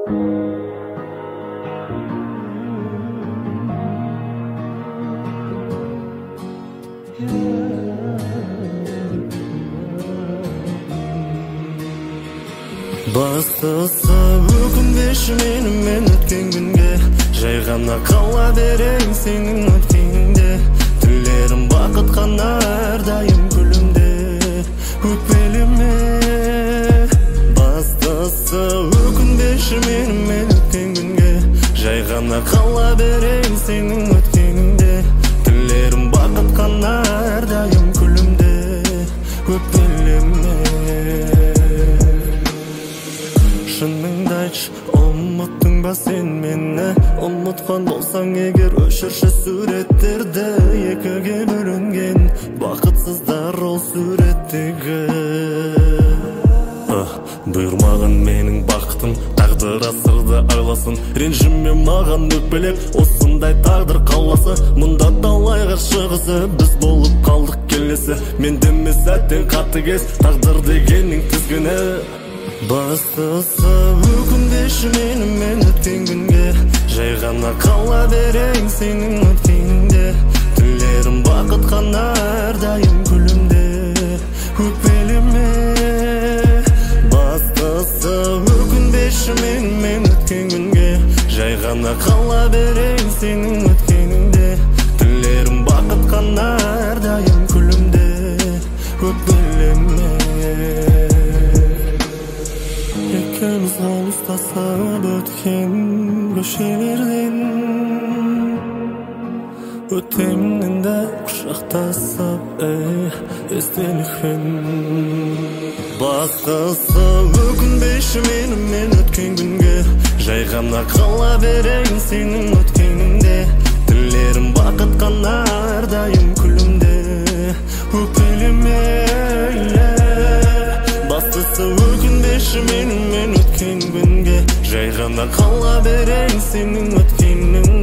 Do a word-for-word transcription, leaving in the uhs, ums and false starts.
Бастысы өкінбеші менің мен өткен күнге, жай ғана қала берейін сенің өткеніңде. Түнлерім бақыт қана әрдайым күлімде, өкпелеме. Бастысы өкінбеші менің мен өткен күнге, жай ғана қала берейін сенің өткеніңде. Түнлерім бақыт қана әрдайым күлімде, өкпелеме. Шыныңды айтшы, ұмыттың ба сен мені? Ұмытқан болсаң егер өшірші суреттерді. Екіге бөлінген бақытсыздар ол суреттегі. Бұйырмаған менің бақытым, тағдыр асырды айласын. Ренжіме маған өкпелеп, осындай тағдыр қаласы. Мұнда талай ғашығысы, біз болып қалдық келесі. Мен деме сәттен қатыгез, тағдыр дегеннің тізгіні. Бастысы өкінбеші менің мен өткен күнге, жай ғана қала берейін сенің өткеніңде. Түнлерім бақыт қана әрдайым күлімде, өкпелеме. Бастысы өкінбеші менің мен өткен күнге, жай ғана қала берейін сенің өткеніңде. Түнлерім бақыт қана әрдайым күлімде, өкпелеме. Екеуміз алыстасып өткен көшелерден, өтемін енді құшақтасып естелікпен. Бастысы өкінбеші менің мен өткен күнге, жай ғана қала берейін сенің өткеніңде. Түнлерім бақыт қана әрдайым күлімде, өкпелеме. Бастысы өкінбеші менің мен өткен күнге, жай ғана қала берейін сенің өткенің.